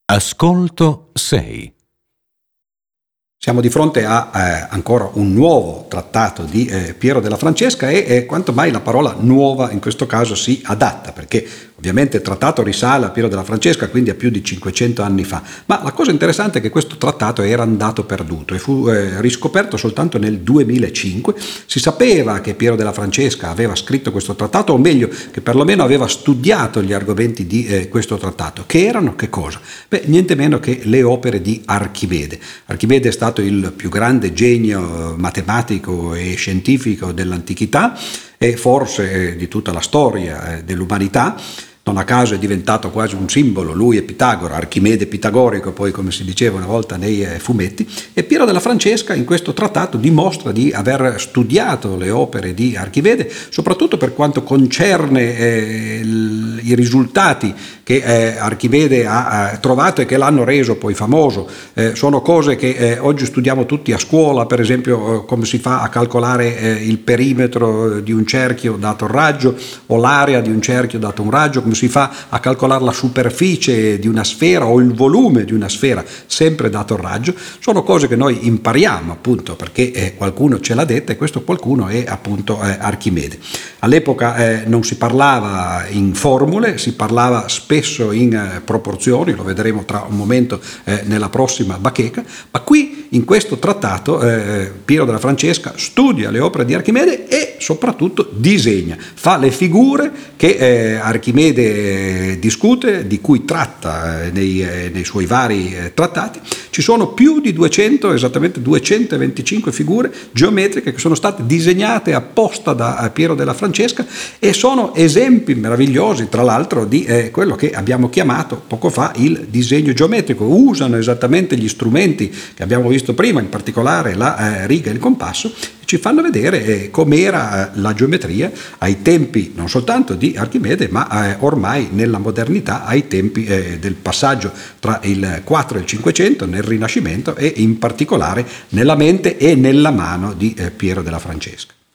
Ascolto 6. Siamo di fronte a ancora un nuovo trattato di Piero della Francesca e quanto mai la parola nuova in questo caso si adatta, perché ovviamente il trattato risale a Piero della Francesca, quindi a più di 500 anni fa, ma la cosa interessante è che questo trattato era andato perduto e fu riscoperto soltanto nel 2005. Si sapeva che Piero della Francesca aveva scritto questo trattato, o meglio che perlomeno aveva studiato gli argomenti di questo trattato, che erano che cosa? Beh, niente meno che le opere di Archimede. Archimede è stato il più grande genio matematico e scientifico dell'antichità e forse di tutta la storia dell'umanità. Non a caso è diventato quasi un simbolo, lui e Pitagora, Archimede pitagorico, poi come si diceva una volta nei fumetti, e Piero della Francesca in questo trattato dimostra di aver studiato le opere di Archimede, soprattutto per quanto concerne i risultati che Archimede ha trovato e che l'hanno reso poi famoso. Sono cose che oggi studiamo tutti a scuola, per esempio come si fa a calcolare il perimetro di un cerchio dato un raggio o l'area di un cerchio dato un raggio, come si fa a calcolare la superficie di una sfera o il volume di una sfera sempre dato il raggio. Sono cose che noi impariamo appunto perché qualcuno ce l'ha detta, e questo qualcuno è appunto Archimede. All'epoca non si parlava in formule, si parlava spesso in proporzioni, lo vedremo tra un momento nella prossima bacheca, ma qui in questo trattato Piero della Francesca studia le opere di Archimede e soprattutto disegna, fa le figure che Archimede discute, di cui tratta nei suoi vari trattati. Ci sono più di 200, esattamente 225 figure geometriche che sono state disegnate apposta da Piero della Francesca e sono esempi meravigliosi, tra l'altro, di quello che abbiamo chiamato poco fa il disegno geometrico. Usano esattamente gli strumenti che abbiamo visto prima, in particolare la riga e il compasso, e ci fanno vedere com'era la geometria ai tempi non soltanto di Archimede, ma ormai nella modernità, ai tempi del passaggio tra il 4 e il 500, nel Rinascimento, e in particolare nella mente e nella mano di Piero della Francesca.